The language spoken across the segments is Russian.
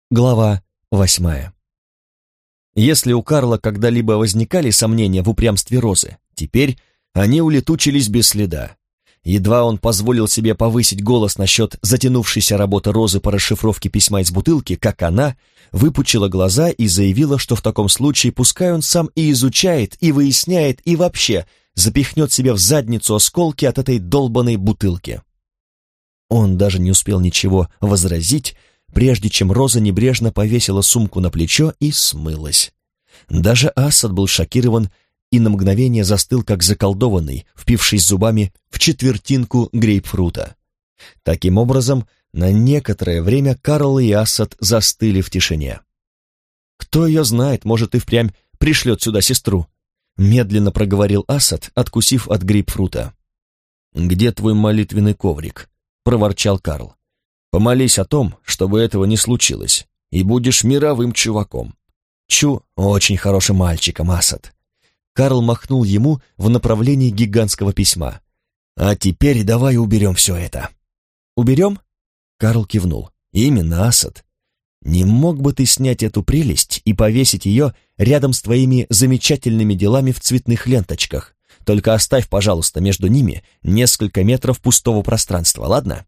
Глава 8. Если у Карла когда-либо возникали сомнения в упрямстве Розы, теперь они улетучились без следа. Едва он позволил себе повысить голос насчет затянувшейся работы Розы по расшифровке письма из бутылки, как она выпучила глаза и заявила, что в таком случае пускай он сам и изучает, и выясняет, и вообще запихнет себе в задницу осколки от этой долбаной бутылки. Он даже не успел ничего возразить, прежде чем Роза небрежно повесила сумку на плечо и смылась. Даже Асад был шокирован и на мгновение застыл, как заколдованный, впившись зубами в четвертинку грейпфрута. Таким образом, на некоторое время Карл и Асад застыли в тишине. «Кто ее знает, может, и впрямь пришлет сюда сестру», медленно проговорил Асад, откусив от грейпфрута. «Где твой молитвенный коврик?» — проворчал Карл. «Помолись о том, чтобы этого не случилось, и будешь мировым чуваком». Очень хорошим мальчиком, Асад». Карл махнул ему в направлении гигантского письма. «А теперь давай уберем все это». «Уберем?» Карл кивнул. «Именно, Асад. Не мог бы ты снять эту прелесть и повесить ее рядом с твоими замечательными делами в цветных ленточках? Только оставь, пожалуйста, между ними несколько метров пустого пространства, ладно?»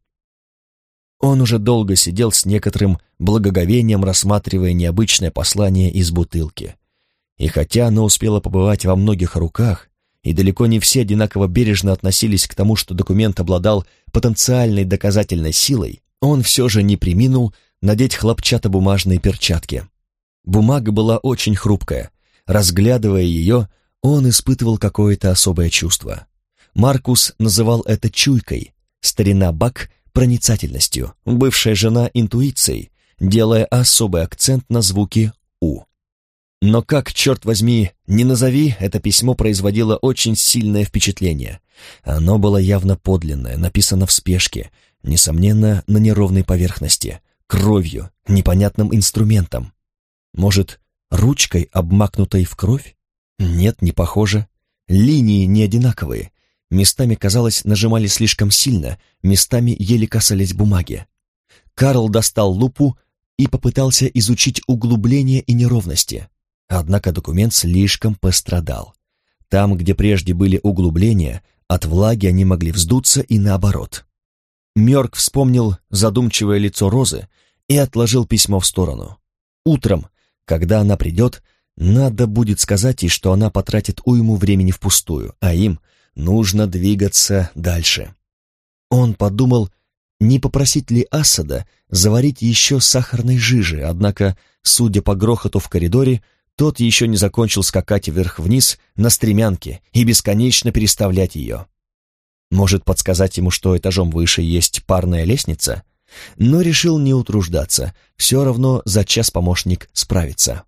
Он уже долго сидел с некоторым благоговением, рассматривая необычное послание из бутылки. И хотя оно успело побывать во многих руках, и далеко не все одинаково бережно относились к тому, что документ обладал потенциальной доказательной силой, он все же не преминул надеть хлопчатобумажные перчатки. Бумага была очень хрупкая. Разглядывая ее, он испытывал какое-то особое чувство. Маркус называл это чуйкой, старина Бак — проницательностью, бывшая жена — интуицией, делая особый акцент на звуке «у». Но как, черт возьми, не назови, это письмо производило очень сильное впечатление. Оно было явно подлинное, написано в спешке, несомненно, на неровной поверхности, кровью, непонятным инструментом. Может, ручкой, обмакнутой в кровь? Нет, не похоже. Линии не одинаковые. Местами, казалось, нажимали слишком сильно, местами еле касались бумаги. Карл достал лупу и попытался изучить углубления и неровности. Однако документ слишком пострадал. Там, где прежде были углубления, от влаги они могли вздуться и наоборот. Мёрк вспомнил задумчивое лицо Розы и отложил письмо в сторону. Утром, когда она придет, надо будет сказать ей, что она потратит уйму времени впустую, а им нужно двигаться дальше. Он подумал, не попросить ли Асада заварить еще сахарной жижи, однако, судя по грохоту в коридоре, тот еще не закончил скакать вверх-вниз на стремянке и бесконечно переставлять ее. Может, подсказать ему, что этажом выше есть парная лестница? Но решил не утруждаться, все равно за час помощник справится.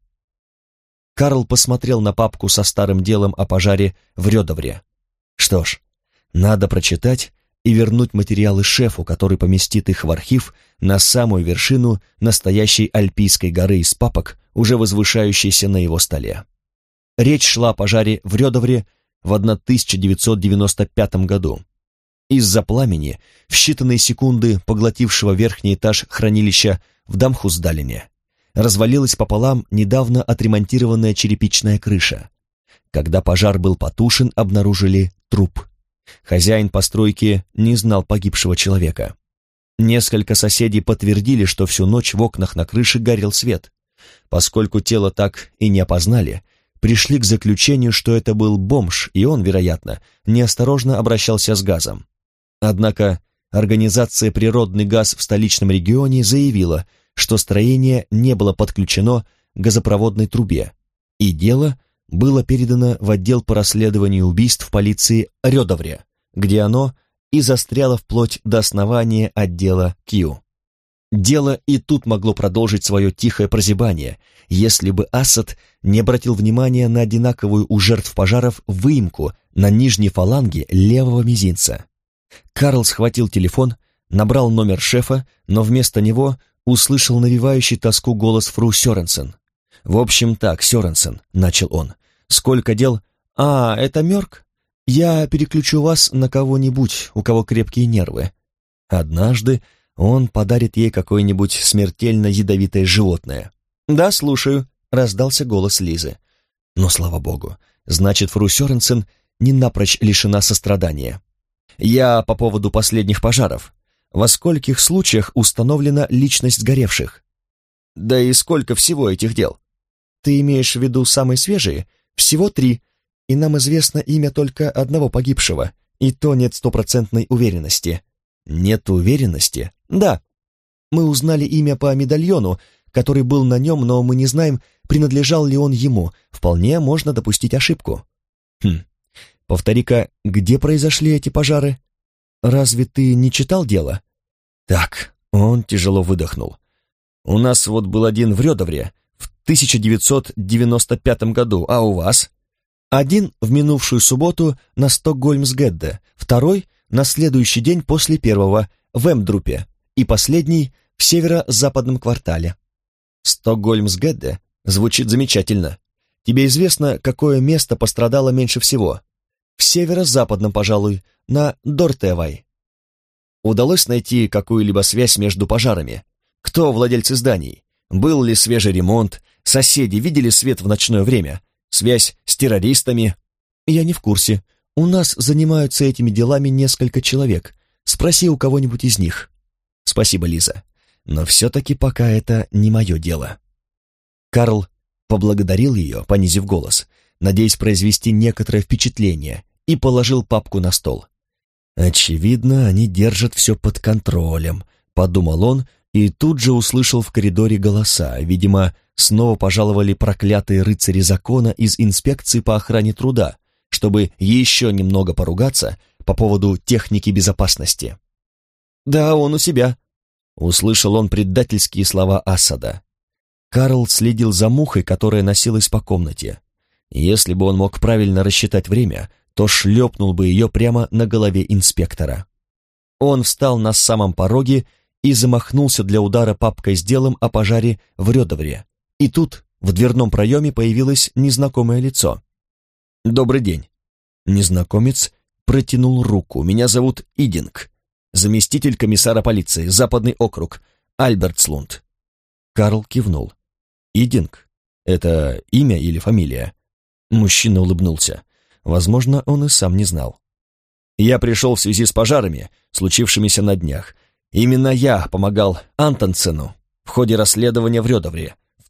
Карл посмотрел на папку со старым делом о пожаре в Рёдовре. Что ж, надо прочитать и вернуть материалы шефу, который поместит их в архив на самую вершину настоящей Альпийской горы из папок, уже возвышающейся на его столе. Речь шла о пожаре в Рёдовре в 1995 году. Из-за пламени, в считанные секунды поглотившего верхний этаж хранилища в Дамхусдалине, развалилась пополам недавно отремонтированная черепичная крыша. Когда пожар был потушен, обнаружили труп. Хозяин постройки не знал погибшего человека. Несколько соседей подтвердили, что всю ночь в окнах на крыше горел свет. Поскольку тело так и не опознали, пришли к заключению, что это был бомж, и он, вероятно, неосторожно обращался с газом. Однако организация «Природный газ» в столичном регионе заявила, что строение не было подключено к газопроводной трубе, и дело было передано в отдел по расследованию убийств полиции Рёдовре, где оно и застряло вплоть до основания отдела Q. Дело и тут могло продолжить свое тихое прозябание, если бы Асад не обратил внимания на одинаковую у жертв пожаров выемку на нижней фаланге левого мизинца. Карл схватил телефон, набрал номер шефа, но вместо него услышал навевающий тоску голос фру Сёренсен. «В общем так, Сёренсен», — начал он, — «сколько дел?» «А, это Мёрк? Я переключу вас на кого-нибудь, у кого крепкие нервы». Однажды он подарит ей какое-нибудь смертельно ядовитое животное. «Да, слушаю», — раздался голос Лизы. «Но, слава богу, значит, фру Сёренсен не напрочь лишена сострадания. Я по поводу последних пожаров. Во скольких случаях установлена личность сгоревших? Да и сколько всего этих дел? Ты имеешь в виду самые свежие? Всего 3, и нам известно имя только одного погибшего, и то нет стопроцентной уверенности». «Нет уверенности?» «Да. Мы узнали имя по медальону, который был на нем, но мы не знаем, принадлежал ли он ему. Вполне можно допустить ошибку». Повтори-ка, где произошли эти пожары? Разве ты не читал дело?» «Так», — он тяжело выдохнул. «У нас вот был один в Рёдовре в 1995 году, а у вас?» «Один в минувшую субботу на Стокгольмсгэдде, второй на следующий день после первого в Эмдрупе и последний в северо-западном квартале». «Стокгольмсгэдде» звучит замечательно. Тебе известно, какое место пострадало меньше всего? В северо-западном, пожалуй, на Дортевай. Удалось найти какую-либо связь между пожарами? Кто владельцы зданий? Был ли свежий ремонт? Соседи видели свет в ночное время? Связь с террористами? Я не в курсе. У нас занимаются этими делами несколько человек. Спроси у кого-нибудь из них. Спасибо, Лиза. Но все-таки пока это не мое дело. Карл поблагодарил ее, понизив голос, надеясь произвести некоторое впечатление, и положил папку на стол. «Очевидно, они держат все под контролем», — подумал он, и тут же услышал в коридоре голоса. Видимо, снова пожаловали проклятые рыцари закона из инспекции по охране труда, чтобы еще немного поругаться по поводу техники безопасности. «Да, он у себя», — услышал он предательские слова Асада. Карл следил за мухой, которая носилась по комнате. Если бы он мог правильно рассчитать время, то шлепнул бы ее прямо на голове инспектора. Он встал на самом пороге и замахнулся для удара папкой с делом о пожаре в Рёдовре. И тут в дверном проеме появилось незнакомое лицо. «Добрый день». Незнакомец протянул руку. «Меня зовут Идинг, заместитель комиссара полиции, Западный округ, Альбертслунд». Карл кивнул. «Идинг? Это имя или фамилия?» Мужчина улыбнулся. Возможно, он и сам не знал. «Я пришел в связи с пожарами, случившимися на днях. Именно я помогал Антонсену в ходе расследования в Рёдовре в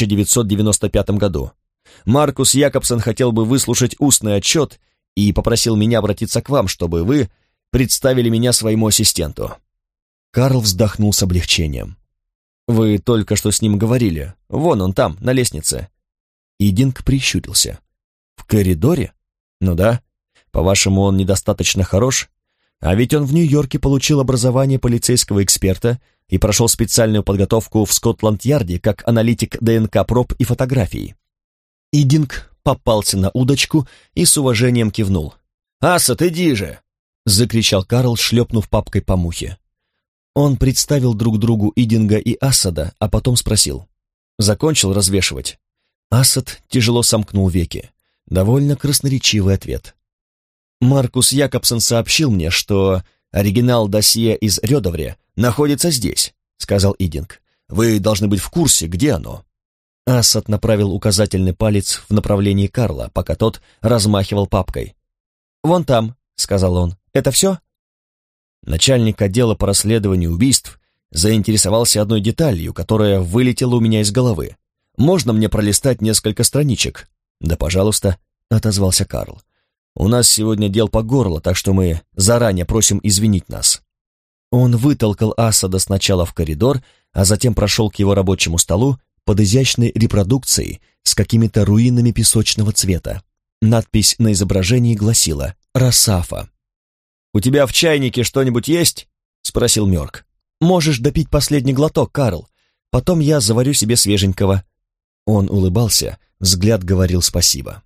1995 году. Маркус Якобсен хотел бы выслушать устный отчет и попросил меня обратиться к вам, чтобы вы представили меня своему ассистенту». Карл вздохнул с облегчением. «Вы только что с ним говорили. Вон он там, на лестнице». Идинг прищурился. «В коридоре? Ну да. По-вашему, он недостаточно хорош? А ведь он в Нью-Йорке получил образование полицейского эксперта и прошел специальную подготовку в Скотланд-Ярде как аналитик ДНК-проб и фотографий». Идинг попался на удочку и с уважением кивнул. «Асад, иди же!» — закричал Карл, шлепнув папкой по мухе. Он представил друг другу Идинга и Асада, а потом спросил. «Закончил развешивать?» Асад тяжело сомкнул веки. Довольно красноречивый ответ. «Маркус Якобсен сообщил мне, что оригинал досье из Рёдовре находится здесь», — сказал Идинг. «Вы должны быть в курсе, где оно». Асад направил указательный палец в направлении Карла, пока тот размахивал папкой. «Вон там», — сказал он. «Это все?» Начальник отдела по расследованию убийств заинтересовался одной деталью, которая вылетела у меня из головы. «Можно мне пролистать несколько страничек?» «Да, пожалуйста», — отозвался Карл. «У нас сегодня дел по горло, так что мы заранее просим извинить нас». Он вытолкал Асада сначала в коридор, а затем прошел к его рабочему столу под изящной репродукцией с какими-то руинами песочного цвета. Надпись на изображении гласила «Росафа». «У тебя в чайнике что-нибудь есть?» — спросил Мёрк. «Можешь допить последний глоток, Карл. Потом я заварю себе свеженького». Он улыбался, взгляд говорил спасибо.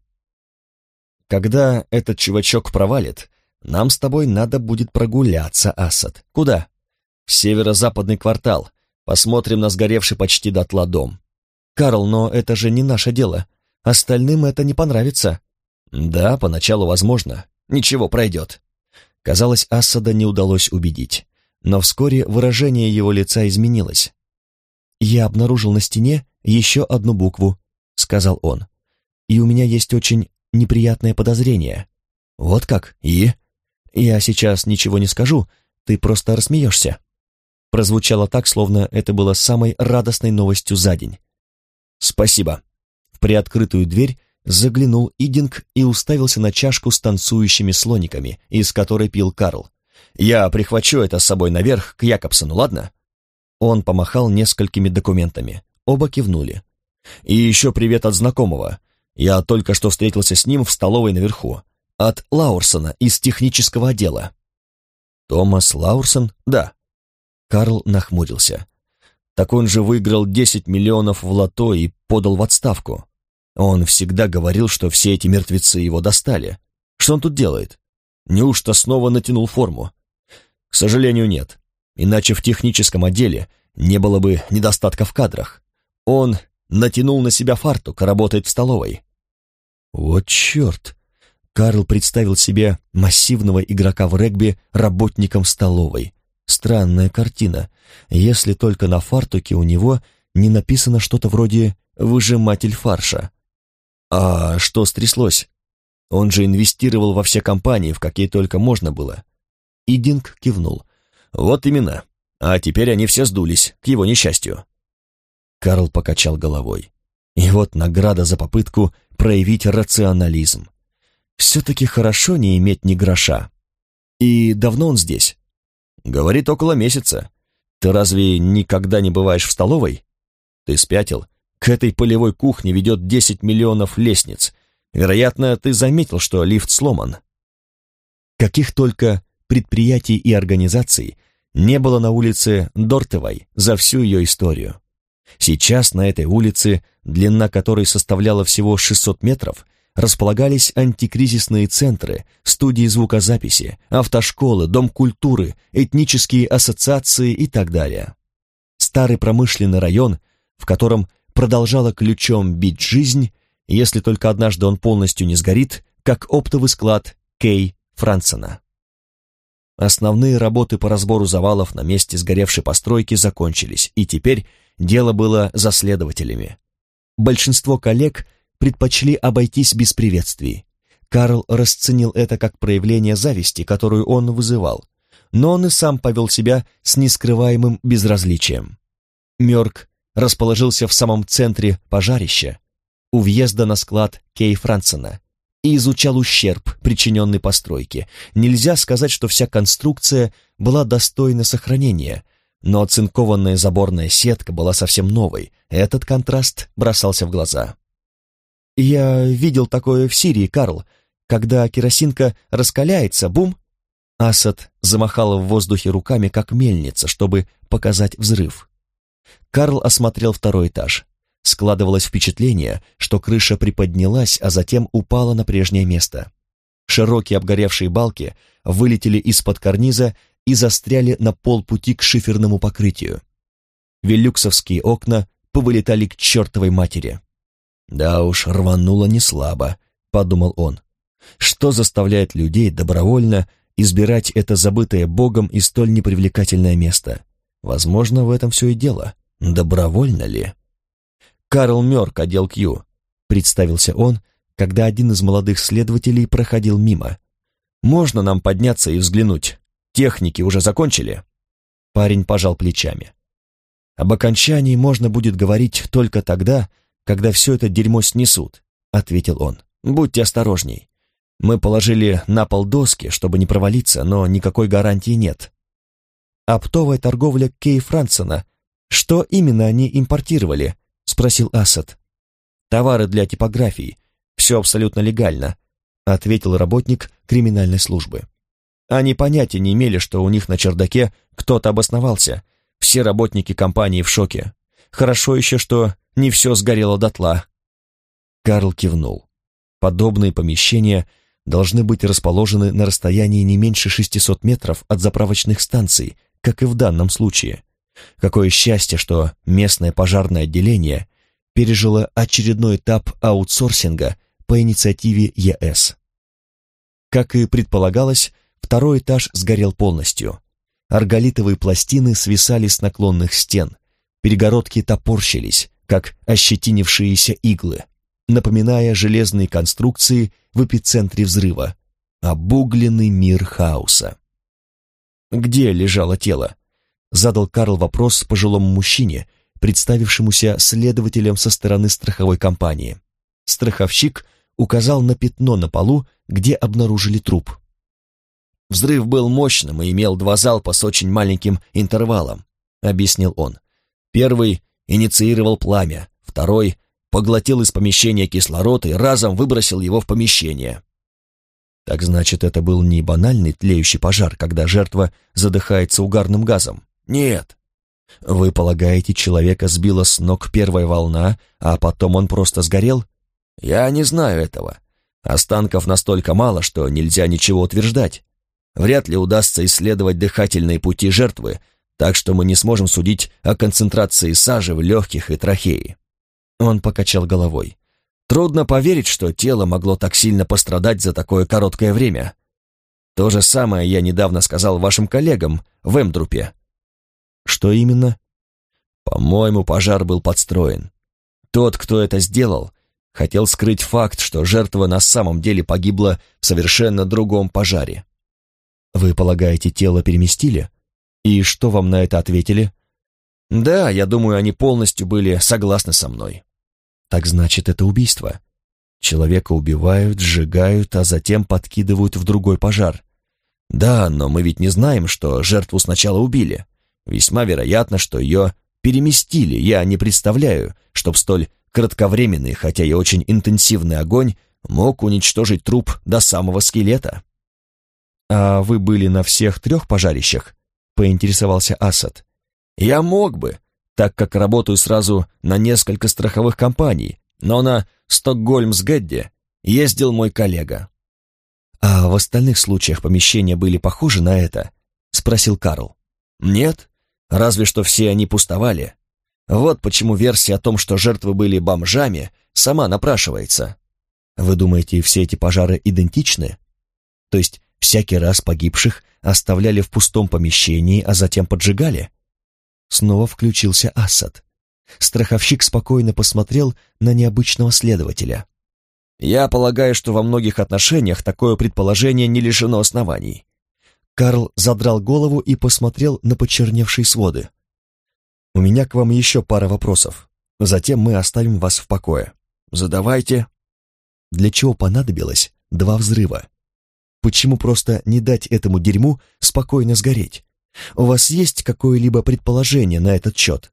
«Когда этот чувачок провалит, нам с тобой надо будет прогуляться, Асад. Куда?» «В северо-западный квартал. Посмотрим на сгоревший почти дотла дом». «Карл, но это же не наше дело. Остальным это не понравится». «Да, поначалу возможно. Ничего, пройдет». Казалось, Асада не удалось убедить. но вскоре выражение его лица изменилось. «Я обнаружил на стене еще одну букву», — сказал он. «И у меня есть очень неприятное подозрение». «Вот как? И?» «Я сейчас ничего не скажу, ты просто рассмеешься». Прозвучало так, словно это было самой радостной новостью за день. «Спасибо». В приоткрытую дверь заглянул Идинг и уставился на чашку с танцующими слониками, из которой пил Карл. «Я прихвачу это с собой наверх к Якобсону, ладно?» Он помахал несколькими документами. Оба кивнули. «И еще привет от знакомого. Я только что встретился с ним в столовой наверху. От Лаурсона из технического отдела». «Томас Лаурсон?» «Да». Карл нахмурился. «Так он же выиграл 10 миллионов в лото и подал в отставку. Он всегда говорил, что все эти мертвецы его достали. Что он тут делает? Неужто снова натянул форму?» «К сожалению, нет. Иначе в техническом отделе не было бы недостатка в кадрах. Он натянул на себя фартук, работает в столовой». «Вот черт!» Карл представил себе массивного игрока в регби работником столовой. Странная картина, если только на фартуке у него не написано что-то вроде «выжиматель фарша». А что стряслось? Он же инвестировал во все компании, в какие только можно было. Идинг кивнул. «Вот именно. А теперь они все сдулись, к его несчастью». Карл покачал головой. И вот награда за попытку проявить рационализм. Все-таки хорошо не иметь ни гроша. И давно он здесь? Говорит, около месяца. Ты разве никогда не бываешь в столовой? Ты спятил? К этой полевой кухне ведет 10 миллионов лестниц. Вероятно, ты заметил, что лифт сломан. Каких только предприятий и организаций не было на улице Дортевой за всю ее историю. Сейчас на этой улице, длина которой составляла всего 600 метров, располагались антикризисные центры, студии звукозаписи, автошколы, дом культуры, этнические ассоциации и так далее. Старый промышленный район, в котором продолжала ключом бить жизнь, если только однажды он полностью не сгорит, как оптовый склад Кей Франсена. Основные работы по разбору завалов на месте сгоревшей постройки закончились, и теперь дело было за следователями. Большинство коллег предпочли обойтись без приветствий. Карл расценил это как проявление зависти, которую он вызывал, но он и сам повел себя с нескрываемым безразличием. Мёрк расположился в самом центре пожарища, у въезда на склад Кей Франсена, и изучал ущерб, причиненный постройке. Нельзя сказать, что вся конструкция была достойна сохранения, но оцинкованная заборная сетка была совсем новой. Этот контраст бросался в глаза. «Я видел такое в Сирии, Карл. Когда керосинка раскаляется, бум!» Асад замахала в воздухе руками, как мельница, чтобы показать взрыв. Карл осмотрел второй этаж. Складывалось впечатление, что крыша приподнялась, а затем упала на прежнее место. Широкие обгоревшие балки вылетели из-под карниза и застряли на полпути к шиферному покрытию. Велюксовские окна повылетали к чертовой матери. «Да уж, рвануло неслабо», — подумал он. «Что заставляет людей добровольно избирать это забытое Богом и столь непривлекательное место? Возможно, в этом все и дело. Добровольно ли?» «Карл Мёрк, отдел Q», — представился он, когда один из молодых следователей проходил мимо. «Можно нам подняться и взглянуть? Техники уже закончили?» Парень пожал плечами. «Об окончании можно будет говорить только тогда, когда все это дерьмо снесут», — ответил он. «Будьте осторожней. Мы положили на пол доски, чтобы не провалиться, но никакой гарантии нет». «Оптовая торговля Кей Франсена. Что именно они импортировали?» — спросил Асад. «Товары для типографии. Все абсолютно легально», — ответил работник криминальной службы. Они понятия не имели, что у них на чердаке кто-то обосновался. Все работники компании в шоке. Хорошо еще, что не все сгорело дотла. Карл кивнул. Подобные помещения должны быть расположены на расстоянии не меньше 600 метров от заправочных станций, как и в данном случае. Какое счастье, что местное пожарное отделение пережило очередной этап аутсорсинга по инициативе ЕС. Как и предполагалось, второй этаж сгорел полностью. Арголитовые пластины свисали с наклонных стен, перегородки топорщились, как ощетинившиеся иглы, напоминая железные конструкции в эпицентре взрыва, обугленный мир хаоса. «Где лежало тело?» — задал Карл вопрос пожилому мужчине, представившемуся следователем со стороны страховой компании. Страховщик указал на пятно на полу, где обнаружили труп. «Взрыв был мощным и имел 2 залпа с очень маленьким интервалом», — объяснил он. «Первый инициировал пламя, второй поглотил из помещения кислород и разом выбросил его в помещение». «Так значит, это был не банальный тлеющий пожар, когда жертва задыхается угарным газом?» «Нет». «Вы полагаете, человека сбила с ног первая волна, а потом он просто сгорел?» «Я не знаю этого. Останков настолько мало, что нельзя ничего утверждать. Вряд ли удастся исследовать дыхательные пути жертвы, так что мы не сможем судить о концентрации сажи в легких и трахее». Он покачал головой. «Трудно поверить, что тело могло так сильно пострадать за такое короткое время. То же самое я недавно сказал вашим коллегам в Эмдрупе». «Что именно?» «По-моему, пожар был подстроен. Тот, кто это сделал, хотел скрыть факт, что жертва на самом деле погибла в совершенно другом пожаре». «Вы полагаете, тело переместили? И что вам на это ответили?» «Да, я думаю, они полностью были согласны со мной». «Так значит, это убийство. Человека убивают, сжигают, а затем подкидывают в другой пожар». «Да, но мы ведь не знаем, что жертву сначала убили. Весьма вероятно, что ее переместили. Я не представляю, чтоб столь кратковременный, хотя и очень интенсивный огонь мог уничтожить труп до самого скелета». «А вы были на всех 3 пожарищах?» — поинтересовался Асад. «Я мог бы, так как работаю сразу на несколько страховых компаний, но на Стокгольмсгэдде ездил мой коллега». «А в остальных случаях помещения были похожи на это?» — спросил Карл. «Нет, разве что все они пустовали. Вот почему версия о том, что жертвы были бомжами, сама напрашивается». «Вы думаете, все эти пожары идентичны? То есть всякий раз погибших оставляли в пустом помещении, а затем поджигали?» Снова включился Асад. Страховщик спокойно посмотрел на необычного следователя. «Я полагаю, что во многих отношениях такое предположение не лишено оснований». Карл задрал голову и посмотрел на почерневшие своды. «У меня к вам еще пара вопросов. Затем мы оставим вас в покое». «Задавайте». «Для чего понадобилось 2 взрыва? Почему просто не дать этому дерьму спокойно сгореть? У вас есть какое-либо предположение на этот счет?»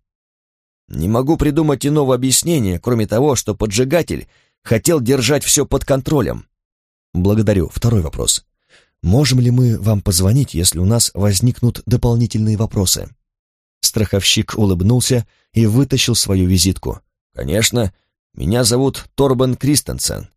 «Не могу придумать иного объяснения, кроме того, что поджигатель хотел держать все под контролем». «Благодарю. Второй вопрос. Можем ли мы вам позвонить, если у нас возникнут дополнительные вопросы?» Страховщик улыбнулся и вытащил свою визитку. «Конечно. Меня зовут Торбен Кристенсен».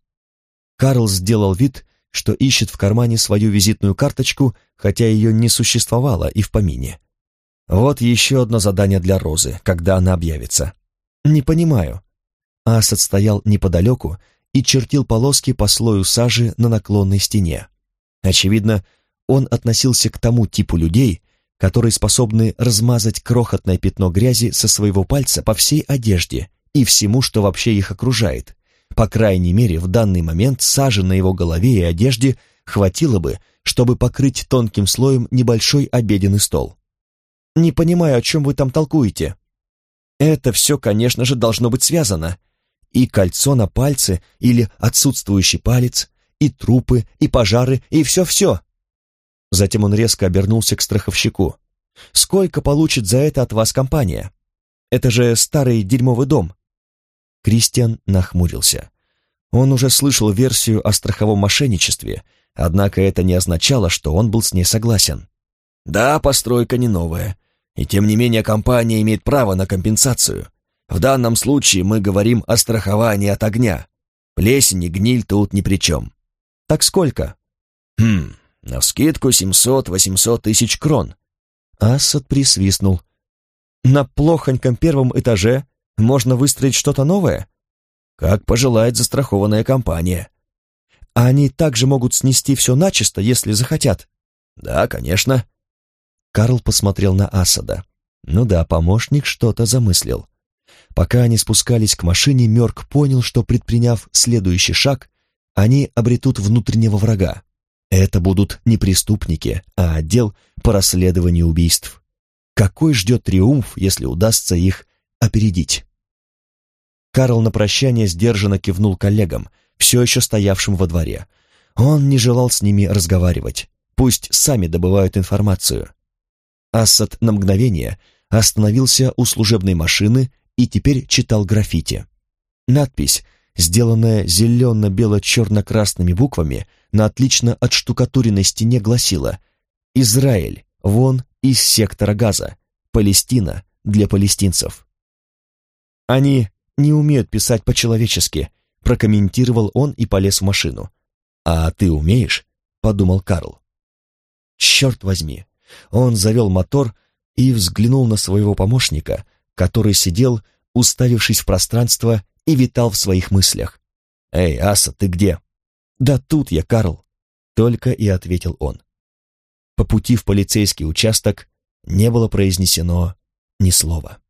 Карл сделал вид, что ищет в кармане свою визитную карточку, хотя ее не существовало и в помине. Вот еще одно задание для Розы, когда она объявится. «Не понимаю». Асад стоял неподалеку и чертил полоски по слою сажи на наклонной стене. Очевидно, он относился к тому типу людей, которые способны размазать крохотное пятно грязи со своего пальца по всей одежде и всему, что вообще их окружает. По крайней мере, в данный момент сажи на его голове и одежде хватило бы, чтобы покрыть тонким слоем небольшой обеденный стол. «Не понимаю, о чем вы там толкуете». «Это все, конечно же, должно быть связано. И кольцо на пальце или отсутствующий палец, и трупы, и пожары, и все-все». Затем он резко обернулся к страховщику. «Сколько получит за это от вас компания? Это же старый дерьмовый дом». Кристиан нахмурился. Он уже слышал версию о страховом мошенничестве, однако это не означало, что он был с ней согласен. «Да, постройка не новая, и тем не менее компания имеет право на компенсацию. В данном случае мы говорим о страховании от огня. Плесень и гниль тут ни при чем». «Так сколько?» Навскидку 700-800 тысяч крон». Асад присвистнул. «На плохоньком 1-м этаже можно выстроить что-то новое?» «Как пожелает застрахованная компания». «А они также могут снести все начисто, если захотят?» «Да, конечно». Карл посмотрел на Асада. Ну да, помощник что-то замыслил. Пока они спускались к машине, Мёрк понял, что, предприняв следующий шаг, они обретут внутреннего врага. Это будут не преступники, а отдел по расследованию убийств. Какой ждет триумф, если удастся их опередить? Карл на прощание сдержанно кивнул коллегам, все еще стоявшим во дворе. Он не желал с ними разговаривать. Пусть сами добывают информацию. Асад на мгновение остановился у служебной машины и теперь читал граффити. Надпись, сделанная зелено-бело-черно-красными буквами на отлично отштукатуренной стене, гласила: «Израиль, вон из сектора Газа. Палестина для палестинцев». «Они не умеют писать по-человечески», — прокомментировал он и полез в машину. «А ты умеешь?» — подумал Карл. «Черт возьми!» Он завел мотор и взглянул на своего помощника, который сидел, уставившись в пространство, и витал в своих мыслях. «Эй, Асад, ты где?» «Да тут я, Карл», — только и ответил он. По пути в полицейский участок не было произнесено ни слова.